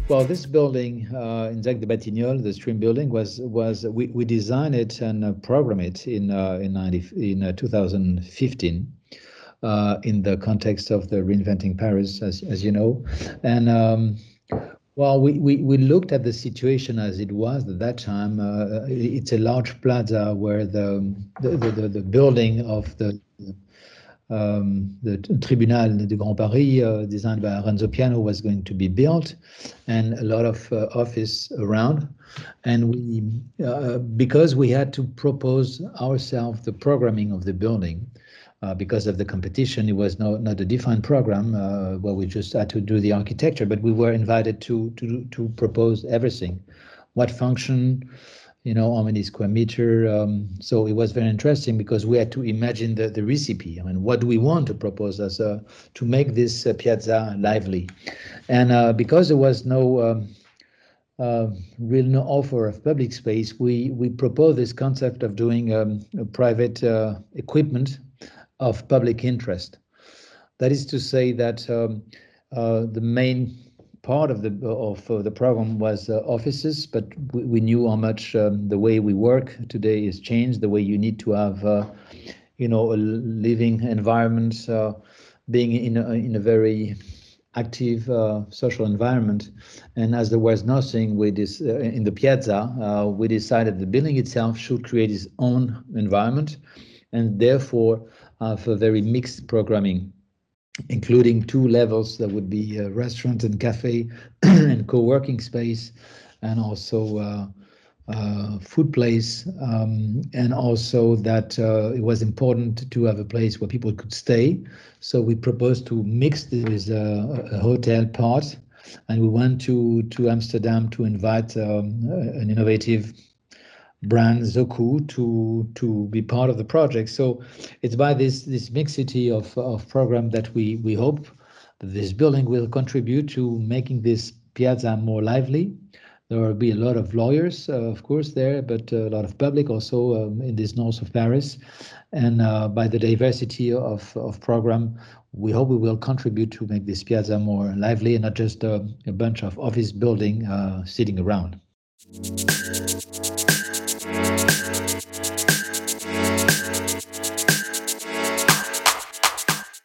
Well, this building in Jacques de Batignolles, the Stream building, was we designed it and programmed it in 2015 in the context of the Reinventing Paris, as you know, and well, we looked at the situation as it was at that time. It's a large plaza where the building of the Tribunal de Grand Paris, designed by Renzo Piano, was going to be built, and a lot of office around. And because we had to propose ourselves the programming of the building, because of the competition, it was not a defined program where we just had to do the architecture, but we were invited to propose everything, what function, how many square meter. So it was very interesting because we had to imagine the recipe. I mean, what do we want to propose as to make this piazza lively? And because there was real no offer of public space, we proposed this concept of doing a private equipment of public interest. That is to say that the main part of the program was offices, but we knew how much the way we work today has changed. The way you need to have, a living environment, being in a very active social environment. And as there was nothing with this in the piazza, we decided the building itself should create its own environment, and therefore have a very mixed programming, including two levels that would be a restaurant and cafe and co-working space, and also food place, and also that it was important to have a place where people could stay. So we proposed to mix this with a hotel part, and we went to Amsterdam to invite an innovative brand, Zoku, to be part of the project. So it's by this mixity of program that we hope that this building will contribute to making this piazza more lively. There will be a lot of lawyers, of course, there, but a lot of public also in this north of Paris. And by the diversity of program, we hope we will contribute to make this piazza more lively and not just a bunch of office building sitting around.